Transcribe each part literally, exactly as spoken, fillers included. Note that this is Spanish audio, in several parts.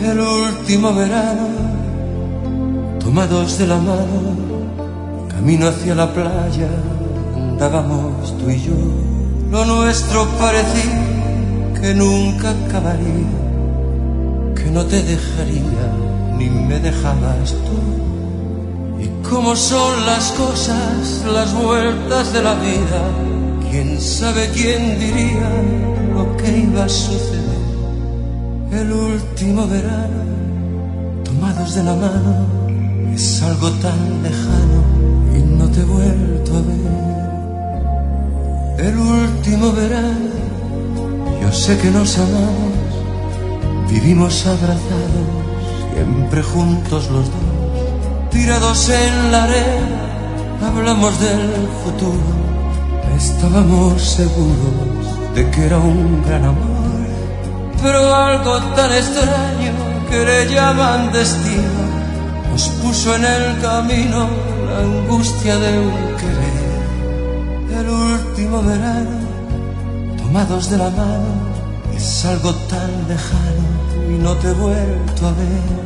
El último verano, tomados de la mano, camino hacia la playa, andábamos tú y yo. Lo nuestro parecía que nunca acabaría, que no te dejaría ni me dejabas tú. Y cómo son las cosas, las vueltas de la vida, quién sabe quién diría lo que iba a suceder. El último verano, tomados de la mano, es algo tan lejano y no te he vuelto a ver. El último verano, yo sé que nos amamos, vivimos abrazados, siempre juntos los dos, tirados en la arena, hablamos del futuro, estábamos seguros de que era un gran amor. Pero algo tan extraño que le llaman destino nos puso en el camino la angustia de un querer. El último verano, tomados de la mano, es algo tan lejano y no te he vuelto a ver.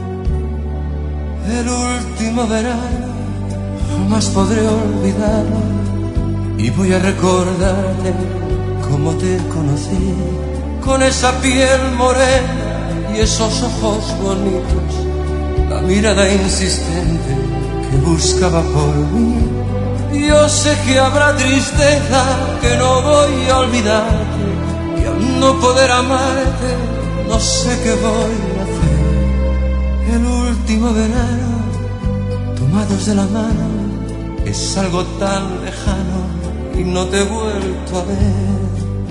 El último verano, jamás podré olvidarlo y voy a recordarte cómo te conocí. Con esa piel morena y esos ojos bonitos, la mirada insistente que buscaba por mí. Yo sé que habrá tristeza, que no voy a olvidarte, y al no poder amarte, no sé qué voy a hacer. El último verano, tomados de la mano, es algo tan lejano y no te he vuelto a ver.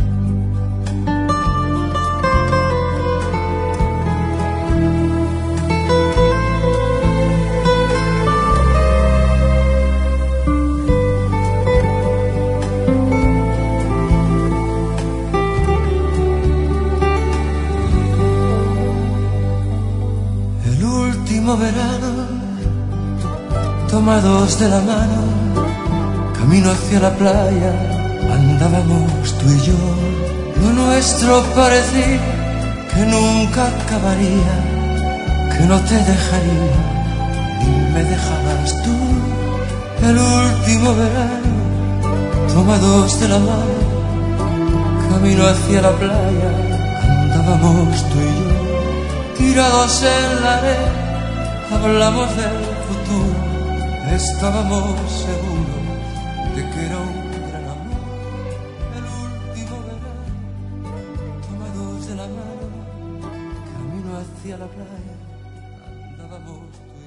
Verano, tomados de la mano, camino hacia la playa, andábamos tú y yo. Lo nuestro parecía que nunca acabaría, que no te dejaría, ni me dejabas tú. El último verano, tomados de la mano, camino hacia la playa, andábamos tú y yo, tirados en la arena. Hablamos del futuro, estábamos seguros de que era un gran amor. El último verano, tomados de la mano, camino hacia la playa, andábamos tú.